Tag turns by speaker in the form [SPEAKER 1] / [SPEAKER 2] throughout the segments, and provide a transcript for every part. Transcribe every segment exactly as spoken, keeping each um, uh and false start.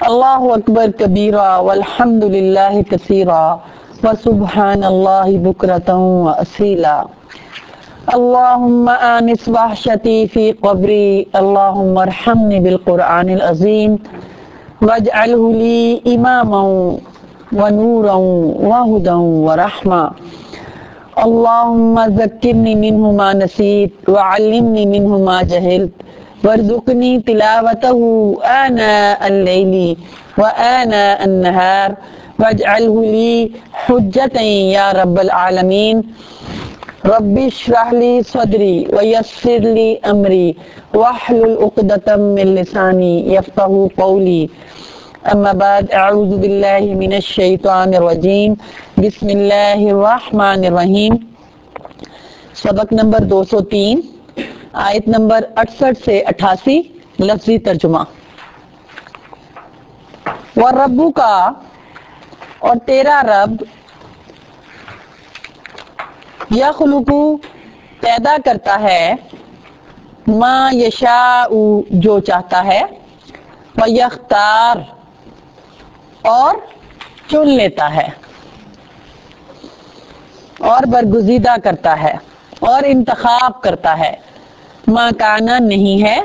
[SPEAKER 1] اللہ اکبر کبیرا والحمد للہ کثیرا وسبحان اللہ بکرۃ واصیلا اللہم آنس وحشتی فی قبری اللہم ارحمنی بالقرآن العظیم واجعلہ لی اماما ونورا وہدی ورحمہ اللہم ذکرنی منہ ما نسیت وعلمنی منہ ما جہلت وارزقنی تلاوتہ آناء اللیل وآناء النہار واجعلہ لی حجۃ یا رب العالمین رب اشرح لی صدری ویسر لی امری واحلل عقدۃ من لسانی یفقہوا قولی اما بعد اعوذ باللہ من الشیطان الرجیم بسم اللہ الرحمن الرحیم۔ سبق نمبر دو سو تین، آیت نمبر اٹھسٹھ سے اٹھاسی، لفظی ترجمہ۔ وَرَبُّ کا اور تیرا رب یخلق پیدا کرتا ہے ما یشاء جو چاہتا ہے ویختار اور چن لیتا ہے اور برگزیدہ کرتا ہے اور انتخاب کرتا ہے ما کانا نہیں ہے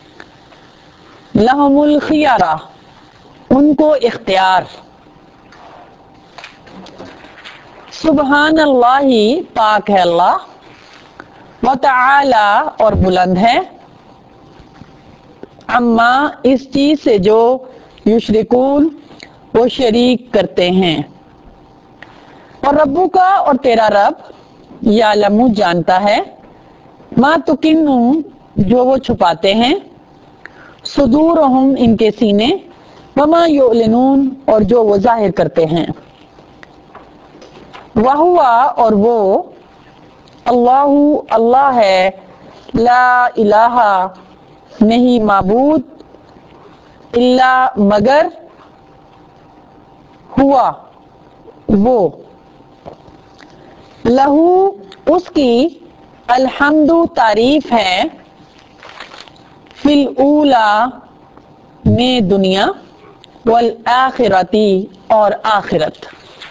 [SPEAKER 1] لہم الخیارہ ان کو اختیار۔ سبحان اللہ پاک ہے اللہ، وتعالی اور بلند ہے، عما اس چیز سے جو یشرکون وہ شریک کرتے ہیں۔ اور ربو کا اور تیرا رب یعلم جانتا ہے ما تکن جو وہ چھپاتے ہیں صدورہم ان کے سینے وما یعلنون اور جو وہ ظاہر کرتے ہیں۔ وہو اور وہ اللہ اللہ ہے لا الہ نہیں معبود الا مگر ہوا وہ لہو اس کی الحمد تعریف ہے فی الاولی میں دنیا والآخرتی اور آخرت۔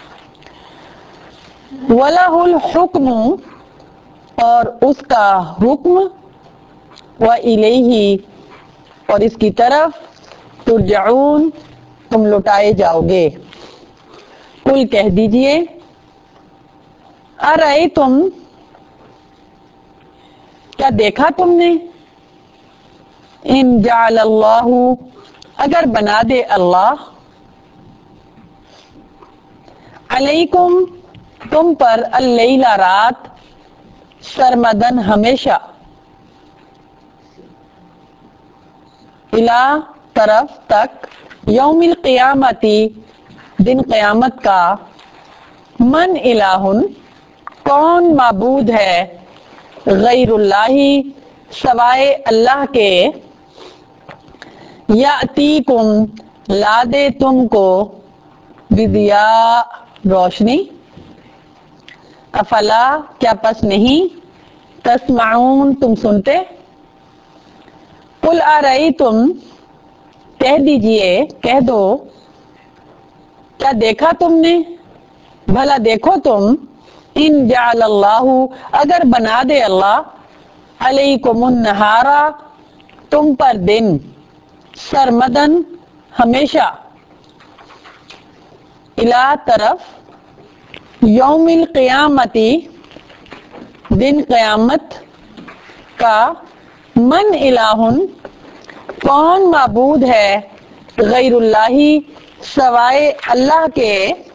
[SPEAKER 1] وَلَهُ الْحُكْمُ اور اس کا حکم وَإِلَيْهِ اور اس کی طرف ترجعون تم لوٹائے جاؤ گے۔ قل کہہ دیجئے ارأیتم کیا دیکھا تم نے ان جعل اللہ اگر بنا دے اللہ علیکم تم پر اللیل رات سرمدن ہمیشہ الی طرف تک یوم القیامتی دن قیامت کا من الہ کون معبود ہے غیر اللہ سوائے اللہ کے یاتیکم لا دے تم کو بدیاء روشنی افلا کیا پس نہیں تسمعون تم سنتے۔ قل ارأیتم کہہ دیجئے کہہ دو کیا دیکھا تم نے بھلا دیکھو تم ان جعل اللہ اگر بنا دے اللہ علیکم النہار تم پر دن سرمدن ہمیشہ الی طرف یوم القیامتی دن قیامت کا من الہ کون معبود ہے غیر اللہ سوائے اللہ کے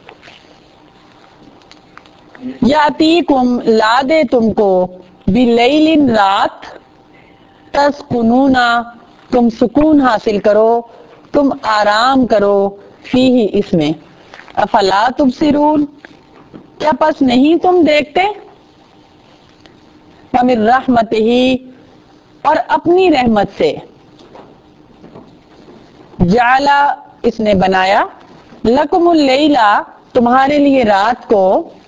[SPEAKER 1] یاتیکم لا دے تم کو بلیل رات تسکنون تم سکون حاصل کرو تم آرام کرو فیہ اس میں افلا تبصرون کیا پس نہیں تم دیکھتے۔ ومن رحمتہ اور اپنی رحمت سے جعل اس نے بنایا لکم اللیل تمہارے لیے رات کو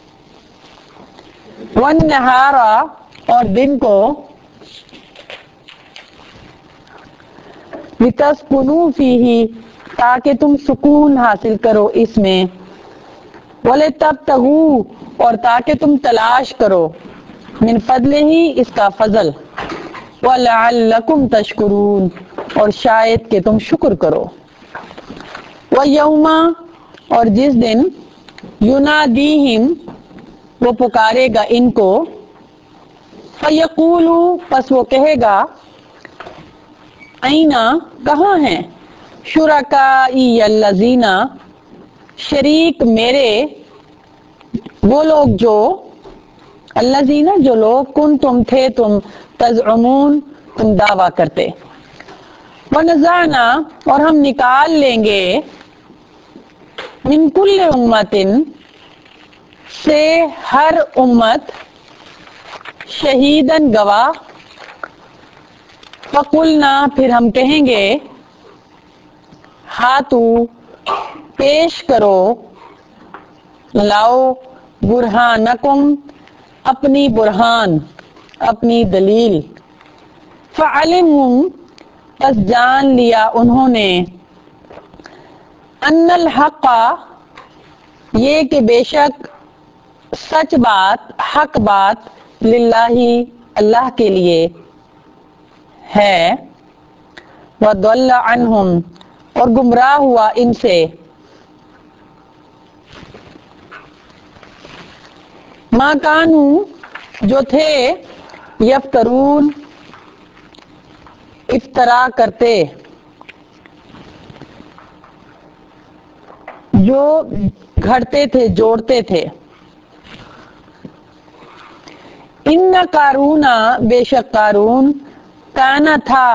[SPEAKER 1] والنہار اور دن کو لِتَسْكُنُوا فِيهِ تاکہ تم سکون حاصل کرو اس میں، وَلِتَبْتَغُوا اور تاکہ تم تلاش کرو، من فضلہ اس کا فضل، وَلَعَلَّكُمْ تَشْكُرُونَ اور شاید کہ تم شکر کرو۔ وَيَوْمَ اور جس دن یُنَادِیہم وہ پکارے گا ان کو، فَیَقُولُ پس وہ کہے گا، اَیْنَ کہاں ہیں، شُرَکَائِیَ الَّذِینَ شریک میرے وہ لوگ جو، الذین جو لوگ کن تم تھے تم تزعمون تم دعویٰ کرتے، وَنَزَعْنَا اور ہم نکال لیں گے، من کل امت سے ہر امت، شہیداً گواہ، فَقُلْنَا پھر ہم کہیں گے، ہاتو پیش کرو، لاؤ، برہانکم اپنی برہان اپنی دلیل، فَعَلِمُوا پس جان لیا انہوں نے، ان الحق یہ کہ بے شک سچ بات حق بات، للہ اللہ کے لیے ہے، وَضَلَّ عَنْهُمْ اور گمراہ ہوا ان سے، ما کانوا جو تھے، یفترون افترا کرتے، جو گھڑتے تھے جوڑتے تھے، ان قارون بے شک قارون، کانا تھا،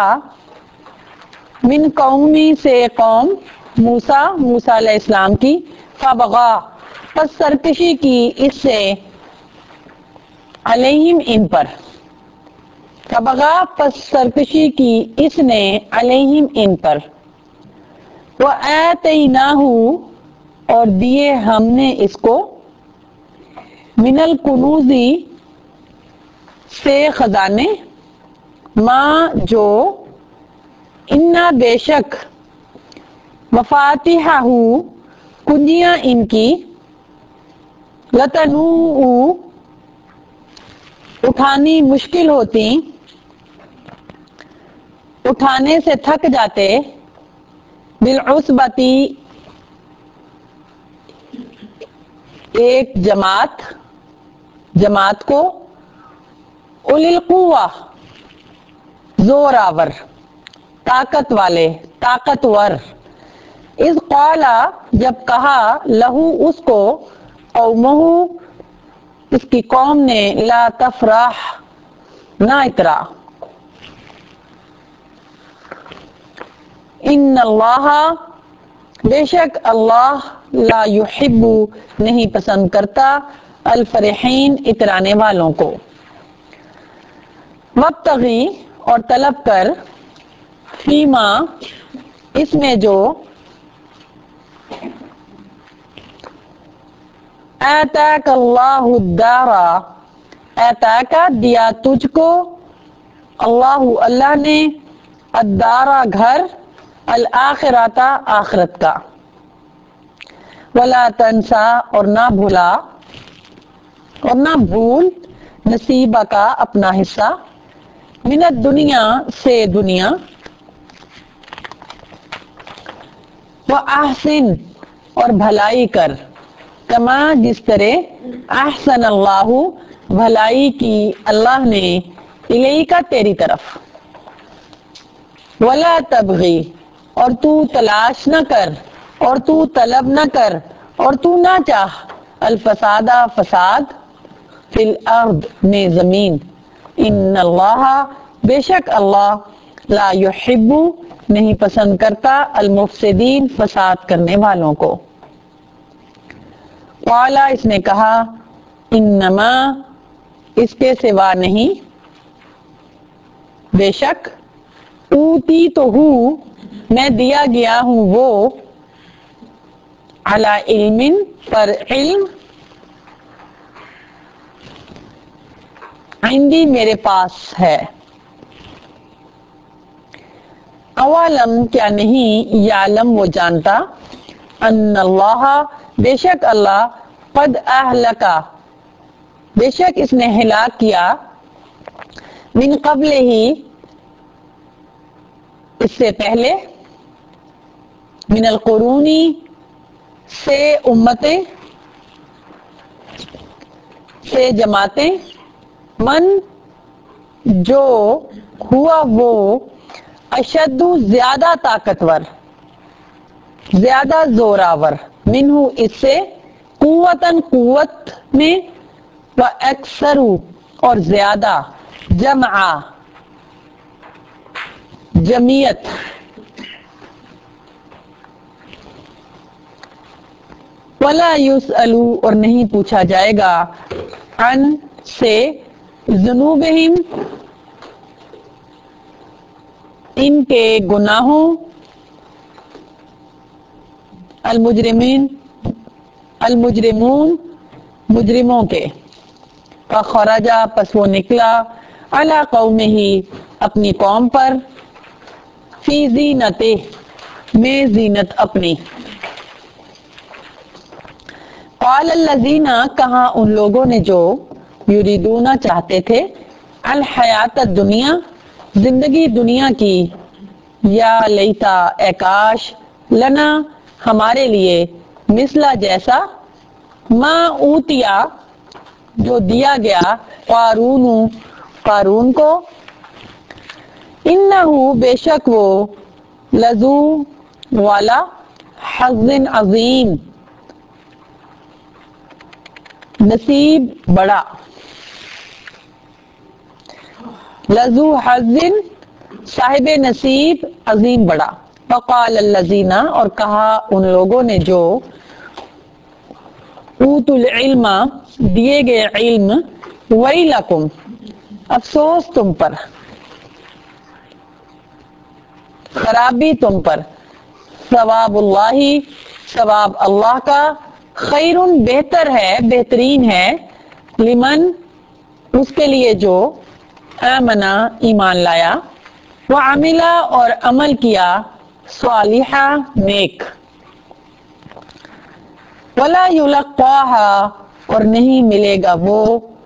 [SPEAKER 1] من قومی سے قوم موسیٰ موسیٰ علیہ السلام کی، فبغا پس سرکشی کی اس سے، علیہم ان پر، فبغا پس سرکشی کی اس نے، علیہم ان پر، وَآتَيْنَاهُ اور دیے ہم نے اس کو، من الکنوز سے خزانے، ماں جو، انا بے شک، مفاتیحہ کنجیاں ان کی، لتنوء اٹھانی مشکل ہوتی، اٹھانے سے تھک جاتے، بالعصبتی ایک جماعت جماعت کو، اولی القوہ زور آور طاقت والے طاقتور، اذ قال جب کہا، لہو اس کو، قومہ اس کی قوم نے، لا تفرح نہ اترا، ان اللہ بے شک اللہ، لا یحب نہیں پسند کرتا، الفرحین اترانے والوں کو، وابتغی اور طلب کر، فیما اس میں جو، آتاک اللہ الدار آتاک دیا تجھ کو، اللہ اللہ نے، الدارا گھر، الآخرۃ آخرت کا، ولا تنسا اور نہ بھلا اور نہ بھول، نصیبہ کا اپنا حصہ، من الدنیا سے دنیا، وَأَحْسِن اور بھلائی کر، کما جس طرح، احسن اللہ بھلائی کی اللہ نے، الیک تیری طرف، ولا تبغی اور تو تلاش نہ کر اور تو طلب نہ کر اور تو نہ چاہ، الفساد فساد، فی الارض میں زمین، ان اللہ بے شک اللہ، لا یحب نہیں پسند کرتا، المفسدین فساد کرنے والوں کو، قال اس نے کہا، انما اس کے سوا نہیں، بے شک، اوتی تو ہوں میں دیا گیا ہوں وہ، علی علم پر علم، عندی میرے پاس ہے، اولم کیا نہیں، یعلم وہ جانتا، ان اللہ بے شک اللہ، قد اہلکا بے شک اس نے ہلاک کیا، من قبل ہی اس سے پہلے، من القرونی سے امتیں، سے جماعتیں، من جو ہوا وہ، اشد زیادہ طاقتور، زیادہ زوراور، منہ اس سے، قوتاً قوت میں، و اکثر اور زیادہ، جمع جمعیت، ولا یسأل اور نہیں پوچھا جائے گا، عن سے، ذنوبہم ان کے گناہوں، المجرمین المجرمون مجرموں کے، فخرج پس وہ نکلا، علی قومہ اپنی قوم پر، فی زینتہ میں زینت اپنی، قال الذین کہا ان لوگوں نے جو، یریدون چاہتے تھے، الحیات الدنیا زندگی دنیا کی، یا لیتا اے کاش، لنا ہمارے لیے، مثلا جیسا، ما اوتیا جو دیا گیا، قارون قارون کو، انہ بے شک وہ، لذو والا، حظ عظیم نصیب بڑا، لذو حظ صاحب نصیب عظیم بڑا، فقال الذین اور کہا ان لوگوں نے جو، اوتوا العلم دیے گئے علم، ویلکم افسوس تم پر، خرابی تم پر، ثواب اللہ ثواب اللہ کا، خیر بہتر ہے بہترین ہے، لمن اس کے لیے جو، آمنا ایمان لایا، وعملا اور عمل کیا، صالحا نیک، ولا یلقاها اور نہیں ملے گا وہ،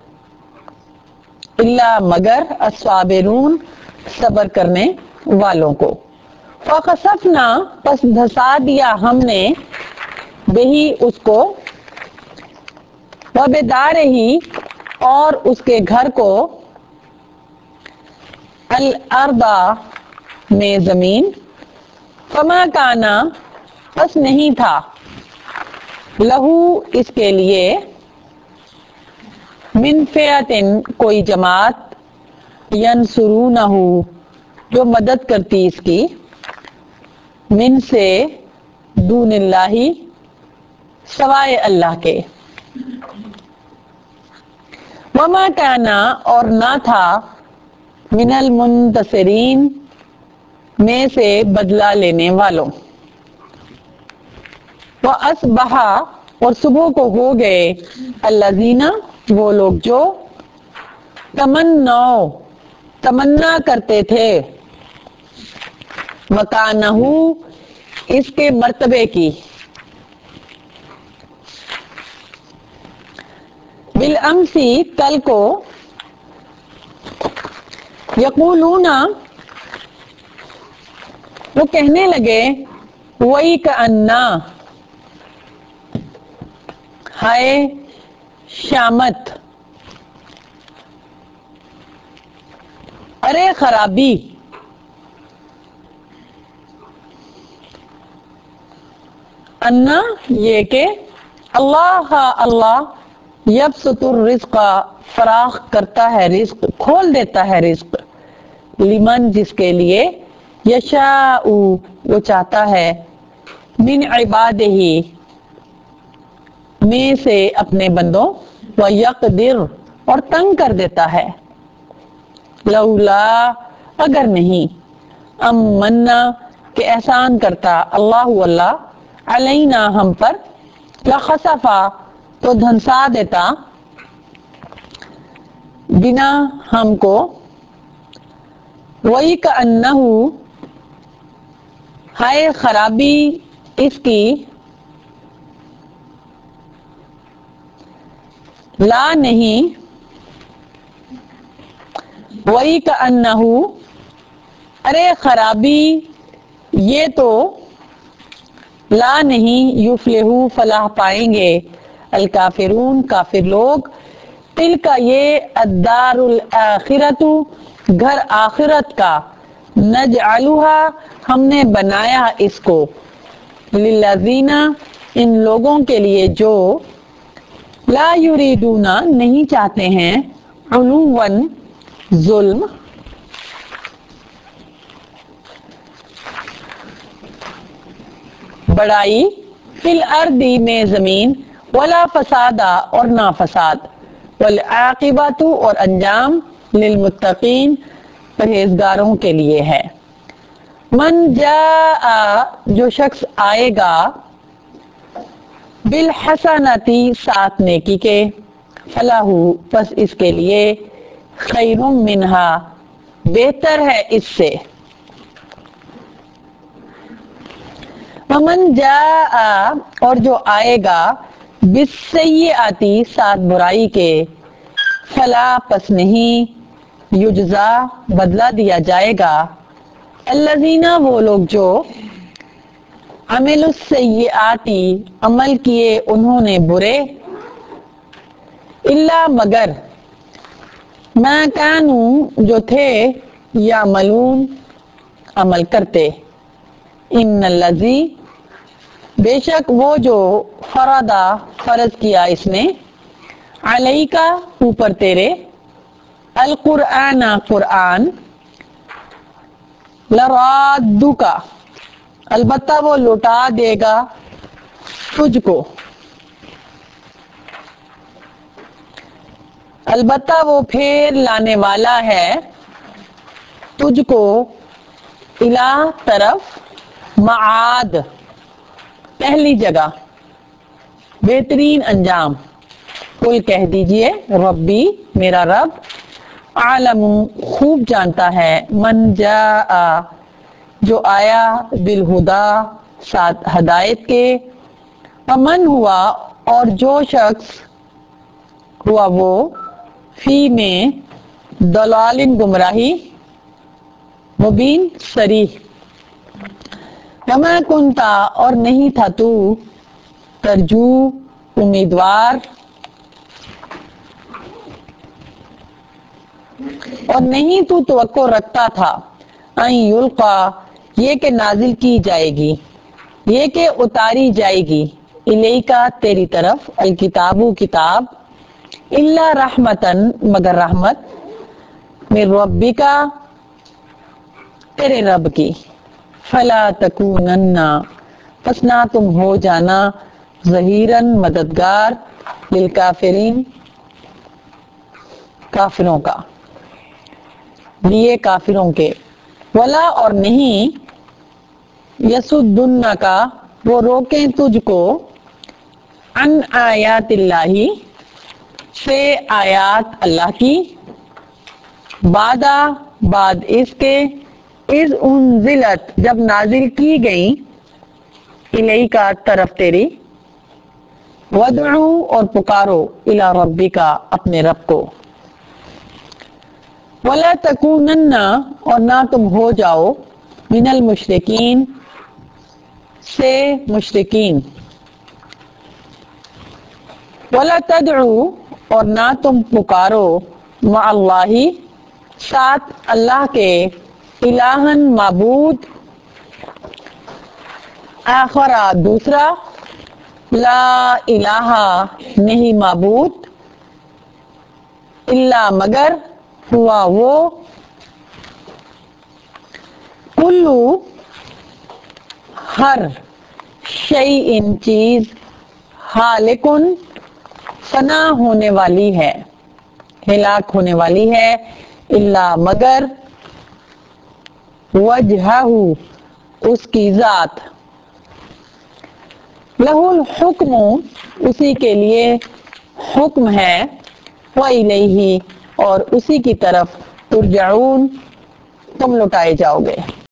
[SPEAKER 1] الا مگر، الصابرون صبر کرنے والوں کو، فخسفنا پس دھسا دیا ہم نے، بہی اس کو، وبدارہ اور اس کے گھر کو، الارض میں زمین، فما کانا پس نہیں تھا، لہو اس کے لیے، من فئۃ کوئی جماعت، ینصرونہ جو مدد کرتی اس کی، من سے، دون اللہ سوائے اللہ کے، وما کانا اور نہ تھا، من المنتصرین میں سے بدلہ لینے والوں، وَأَصْبَحَ اور صبح کو ہو گئے، الذین وہ لوگ جو، تمنوا تمنا کرتے تھے، مکانہ اس کے مرتبے کی، بالامس کل کو، یقولون وہ کہنے لگے، وَيْكَأَنَّا ہائے شامت، ارے خرابی، انا یہ کہ، اللہ اللہ یبسط الرزق فراخ کرتا ہے رزق، کھول دیتا ہے رزق، لمن جس کے لیے، یشاء وہ چاہتا ہے، من عبادہ میں سے اپنے بندوں، ویقدر اور تنگ کر دیتا ہے، لولا اگر نہیں، امنا کہ احسان کرتا، اللہ اللہ، علینا ہم پر، لخسفا تو دھنسا دیتا، بنا ہم کو، وَيْكَأَنَّهُ ہائے خرابی اس کی، لا نہیں، وہی کا انہو، ارے خرابی یہ تو، لا نہیں، یفلحو فلاح پائیں گے، الکافرون کافر لوگ، تل کا یہ الدار الآخرت گھر آخرت کا، نجعلھا ہم نے بنایا اس کو، للذین ان لوگوں کے لیے جو، لا یریدون نہیں چاہتے ہیں، علوا ظلم، بڑائی، فی الارض میں زمین، ولا فسادا اور نہ فساد، والعاقبۃ اور انجام، للمتقین پرہیزگاروں کے لیے ہے۔ من جاء جو شخص آئے گا، بالحسنتی ساتھ نیکی کے، فلاح پس اس کے لیے، خیر منہا بہتر ہے اس سے، ومن جاء اور جو آئے گا، بالسیئۃ ساتھ برائی کے، فلا پس نہیں، یجزا بدلہ دیا جائے گا، الذین وہ لوگ جو، عملوا السیئات عمل کیے انہوں نے برے، الا مگر، ما کانوا جو تھے، یعملون عمل کرتے، ان الذی بے شک وہ جو، فرضا فرض کیا اس نے، علیک اوپر تیرے، القرآن قرآن، لرادک البتہ وہ لوٹا دے گا تجھ کو، البتہ وہ پھیر لانے والا ہے تجھ کو، الی طرف، معاد پہلی جگہ، بہترین انجام، قل کہہ دیجئے، ربی میرا رب، اعلم خوب جانتا ہے، من جاء جو آیا، بالہدی ساتھ ہدایت کے، ومن ہوا اور جو شخص ہوا وہ، فی میں، ضلال گمراہی، مبین صریح، وما کنت اور نہیں تھا تو، ترجو امیدوار، اور نہیں تو توقع رکھتا تھا، ان یلقا یہ کہ نازل کی جائے گی، یہ کہ اتاری جائے گی، الیکا تیری طرف، الکتاب کتاب، الا رحمتن مگر رحمت، من ربک تیرے رب کی، فلا تکونن پس نہ تم ہو جانا، ظہیراً مددگار، للکافرین کافروں کا، لیے کافروں کے، ولا اور نہیں، یصدنک وہ روکیں تجھ کو، عن آیات اللہ سے آیات اللہ کی، بعد بعد اس کے، اذ انزلت جب نازل کی گئیں، الیک طرف تیری، وادعو اور پکارو، الی ربک اپنے رب کو، ولا تکونن اور نہ تم ہو جاؤ، من المشرکین سے مشرکین، ولا تدعو اور نہ تم پکارو، مع اللہ ساتھ اللہ کے، الہًا معبود، آخر دوسرا، لا الہ نہیں معبود، الا مگر، ہوا وہ، کلو ہر، شیء چیز، ہالکن فنا ہونے والی ہے، ہلاک ہونے والی ہے، الا مگر، وجہہ اس کی ذات، لہ الحکم اسی کے لیے حکم ہے، وإلیہ اور اسی کی طرف، ترجعون تم لوٹائے جاؤ گے۔